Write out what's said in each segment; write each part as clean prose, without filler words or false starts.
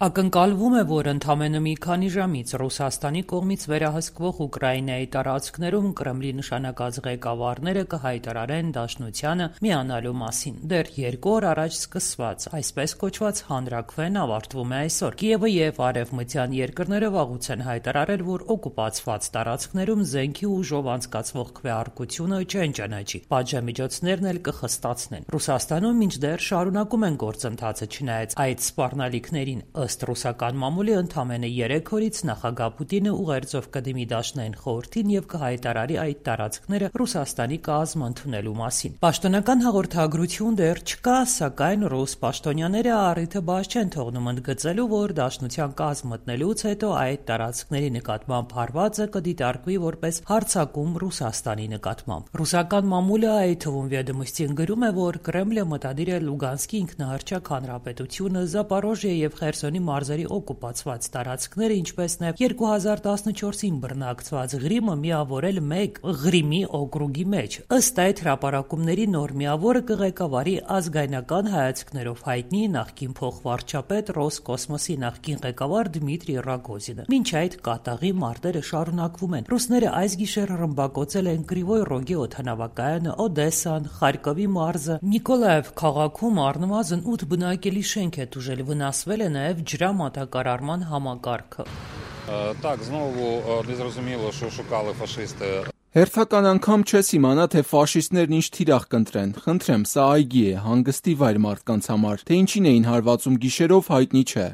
Ակնկալվում է, որ ընդամենը մի քանի ժամից Ռուսաստանի կողմից վերահսկվող Ուկրաինայի տարածքներում Կրեմլի նշանակած ղեկավարները կհայտարարեն Դաշնությանը միանալու մասին։ Դեռ 2 օր առաջ սկսված այսպես կոչված հանրաքվեն ավարտվում է այսօր։ Կիևը եւ արևմտյան երկրները վաղուց են հայտարարել, որ օկուպացված տարածքներում զենքի ուժով անցկացվող քվեարկությունը չեն ճանաչի։ Պատժամիջոցներն էլ կխստացնեն։ Ռուսաստանում մինչդեռ շարունակում են գործընթացը, չնայած այդ սպառնալիքներին ըստ ռուսական մամուլի ընդամենը 3 օրից նախագահ Պուտինը ուղերձով կդիմի Դաշնային խորհրդին եւ կհայտարարի այդ տարածքները Ռուսաստանի կազմ ընդունելու մասին։ Պաշտոնական հաղորդագրություն դեռ չկա, սակայն ռուս պաշտոնյաները առիթը բաց չեն թողնում ընդգծելու, որ Դաշնության կազմ մտնելուց հետո այդ տարածքների նկատմամբ հարվածը կդիտարկվի որպես հարձակում Ռուսաստանի նկատմամբ։ Ռուսական մամուլը այդ թվում Վեդոմստին գրում է, որ Կրեմլը մտադիր է Լուգանսկի ինքնահռչակ հանրապետությունը, Զապորոժիա եւ Խերսոնի մարզերի օկուպացված տարածքները, ինչպես նաև 2014-ին բռնակցված Ղրիմը միավորել մեկ Ղրիմի օկրուգի մեջ։ Ըստ այդ հրապարակումների նոր միավորը կղեկավարի ազգայնական հայացքներով հայտնի նախկին փոխվարչապետ Ռոսկոսմոսի նախկին ղեկավար Դմիտրի Ռագոզինը։ Մինչ այդ կատաղի մարտերը շարունակվում են։ Ռուսները այս գիշեր ռմբակոծել են Կրիվոյ Ռոգի օդանավակայանը, Օդեսան, Խարկովի մարզը, Նիկոլաև քաղաքում առնվազն 8 բնակելի շենք է տուժել, վնասվել է նաև ջրամատակարարման համակարգը։ Так, знову незрозуміло, що шукали фашисти. Հերթական անգամ չես իմանա, թե ֆաշիստներն ինչ թիրախ կընտրեն։ Խնդրեմ, սա այգի է, հանգստի վայր մարդկանց համար, թե ինչին էին հարվածում գիշերով հայտնի չէ։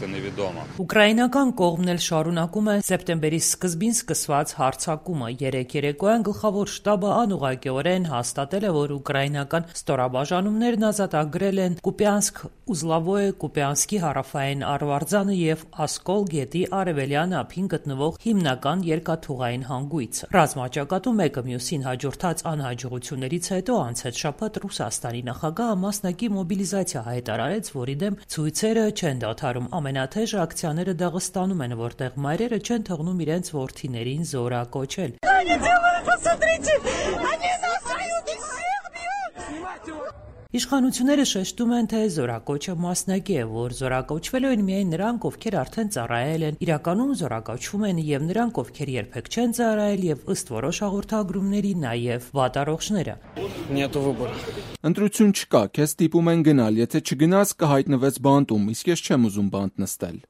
Ուկրաինական կողմն էլ շարունակում է սեպտեմբերի սկզբին սկսված հարձակումը։ Երեկ երեկոյան գլխավոր շտաբը անուղղակիորեն հաստատել է, որ ուկրաինական ստորաբաժանումներն ազատագրել են Կուպյանսկ, Ուզլավոյե, Կուպյանսկի հարավային Արվարձանը եւ Ասկոլ գետի արևելյան ափին գտնվող հիմնական երկաթուղային հանգույցը։ Ռազմաճակատում մեկը մյուսին հաջորդած անհաջողություններից հետո անցած շաբաթ Ռուսաստանի նախագահը մասնակի մոբիլիզացիա հայտարարեց, որի դեմ ցույցերը չեն դադարում։ Ամենաթեժ ակցիաները Դաղստանում են, որտեղ մայրերը չեն թողնում իրենց որդիներին զորակոչել։ Իշխանությունները շեշտում են, թե զորակոչը մասնակի է, որ զորակոչվելու են միայն նրանք, ովքեր արդեն ծառայել են, իրականում զորակոչվում են եւ նրանք, ովքեր երբեք չեն ծառայել եւ ըստ որոշ հաղորդագրումների նաեւ վատառողջները։ Ընտրություն չկա, քեզ ստիպում են գնալ, եթե չգնաս կհայտնվես բանտում, իսկ ես չեմ ուզում բանտ նստել։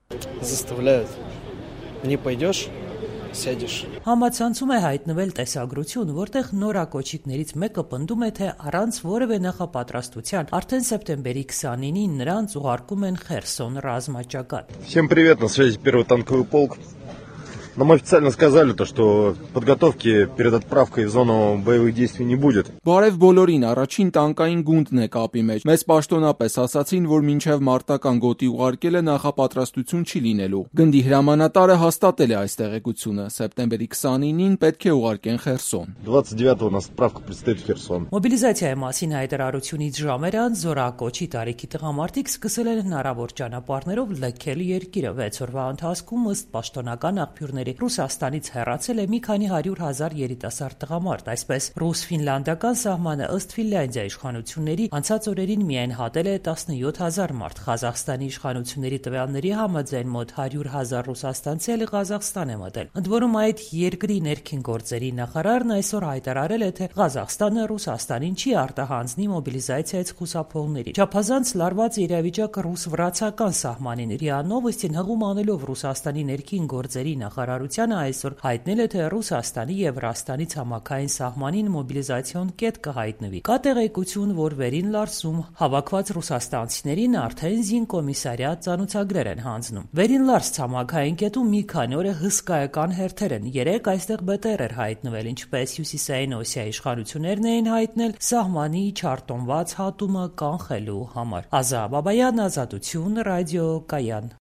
Համացանցում է հայտնվել տեսագրություն, որտեղ նորակոչիկներից մեկը պնդում է, թե առանց որևէ նախապատրաստության արդեն սեպտեմբերի 29-ին նրանց ուղարկում են Խերսոն ռազմաճակատ։ Всем привет, на связи первый танковый полк. Нам официально сказали, что подготовки перед отправкой в зону боевых действий не будет. Բարև բոլորին, առաջին տանկային գունդն է կապի մեջ։ Մեզ պաշտոնապես ասացին, որ մինչև մարտական գոտի ուղարկելը նախապատրաստություն չի լինելու։ Գնդի հրամանատարը հաստատել է այս տեղեկությունը։ Սեպտեմբերի 29-ին պետք է ուղարկեն Խերսոն։ 29-го у нас отправка предстоит в Херсон. Մոբիլիզացիայի մասին հայտարարությունից ժամեր անց զորակոչի տարիքի տղամարդիկ սկսել են հնարավոր ճանապարհներով լքել երկիրը։ 6 օրվա ընթացքում ըստ պաշտոնական աղբյուրների Ռուսաստանից հեռացել է մի քանի 100,000 երիտասարդ տղամարդ, այսպես ռուս-ֆինլանդական սահմանը ըստ Ֆինլանդիայի իշխանությունների անցած օրերին միայն հատել է 17,000 մարդ։ Ղազախստանի իշխանությունների տվյալների համաձայն մոտ 100,000 ռուսաստանցի էլ Ղազախստան է մտել։ Ընդ որում այդ երկրի ներքին գործերի նախարարն այսօր հայտարարել է, թե Ղազախստանը Ռուսաստանին չի արտահանձնի մոբիլիզացիայից խուսափողների։ Չափազանց լարված իրավիճակը ռուս-վրացական սահմանին ՌԻԱ Նովոստին հղում անելով Ռուսաստանի ներքին գործերի նախարարությանը այսօր հայտնել է, թե Ռուսաստանի եւ Վրաստանի ցամաքային սահմանին մոբիլիզացիոն կետ կհայտնվի։ Կա տեղեկություն, որ Վերին Լարսում հավաքված ռուսաստանցիներին արդեն զինկոմիսարիատ ծանոթագրեր են հանձնում։ Վերին Լարս ցամաքային կետում մի քանի օր է հսկայական հերթեր են։ Երեք այստեղ բետեր էր հայտնվել, ինչպես Հյուսիսային Օսիայի իշխանություններն էին հայտնել սահմանի չարտոնված հատումը կանխելու համար։ Ազա Բաբայան, Ազատություն, ռադիո Կայան։